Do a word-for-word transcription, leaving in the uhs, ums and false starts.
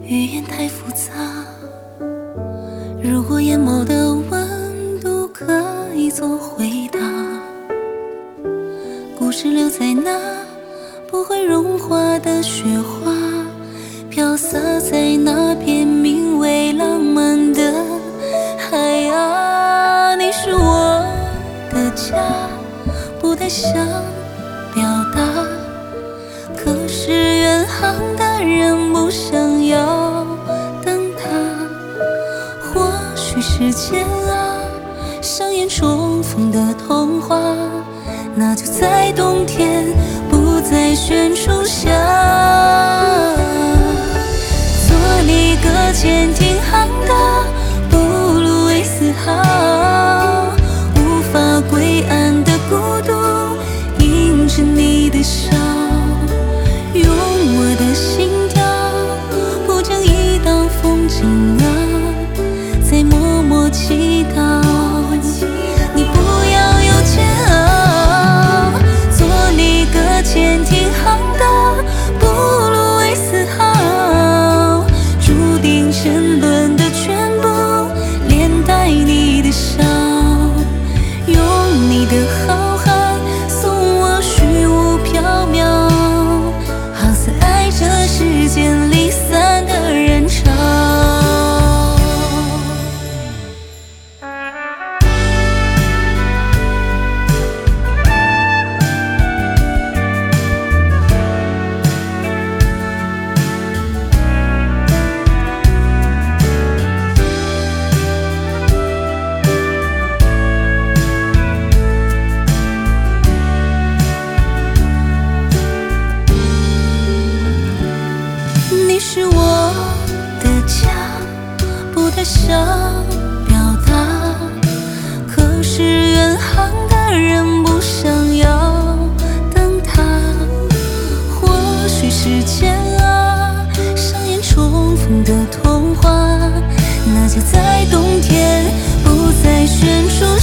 语言太复杂，如果眼眸的温度可以做回答，故事留在那不会融化的雪花，飘洒在那片名为浪漫的海洋。你是我的家，不太想表达，可是远航的人不想要等他。或许时间啊，上演重逢的童话，那就在冬天不再悬初夏。做你搁浅停航的布鲁维斯号，无法归岸的孤独，迎着你的笑，用我的心跳谱成一道风景啊，在默默祈祷你不要有煎熬。做你搁浅停航的布鲁维斯号，注定沉沦的全部连带你的笑，用你的浩瀚送我虚无缥缈，好似爱这时间离散的人潮。你是我的家，不太想表达，可是远航的人不想要等他。或许时间啊，上演重逢的童话，那就在冬天不再悬殊